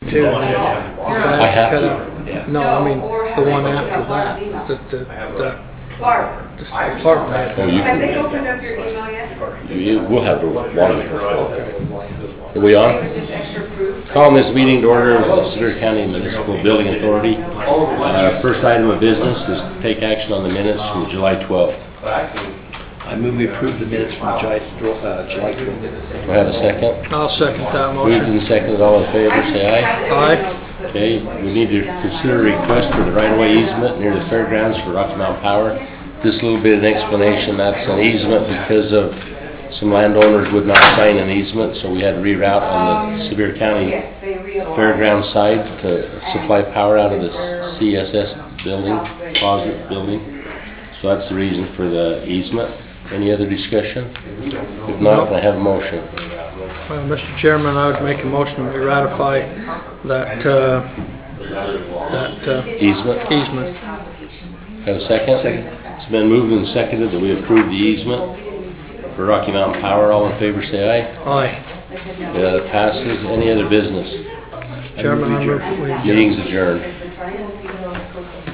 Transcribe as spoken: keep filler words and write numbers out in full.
too. I I have cut to. out. No, I mean the one after that. The the the, the department head. Oh, you Have they can, opened up your email yet? you, we'll have to monitor. Okay. Are we on? It was just extra proof. Calling this meeting to order of the Sevier County Municipal Building Authority. Uh, first item of business is to take action on the minutes from July twelfth. I move we approve the minutes from July, uh, July twelfth. Do I have a second? I'll second that Moved motion. and seconded, all in favor, say aye. Aye. Okay, we need to consider a request for the right-of-way easement near the fairgrounds for Rocky Mountain Power. Just a little bit of an explanation. That's an easement because of some landowners would not sign an easement, so we had to reroute on the Sevier County Fairgrounds side to supply power out of the C S S building, closet building. So that's the reason for the easement. Any other discussion? If not, can I have a motion? Well, Mister Chairman, I would make a motion that we ratify that uh, that uh, Easement? easement. Have a second? Second. It's been moved and seconded that we approve the easement for Rocky Mountain Power. All in favor, say aye. Aye. That passes. Any other business? Chairman, I move that we Meeting's adjourned.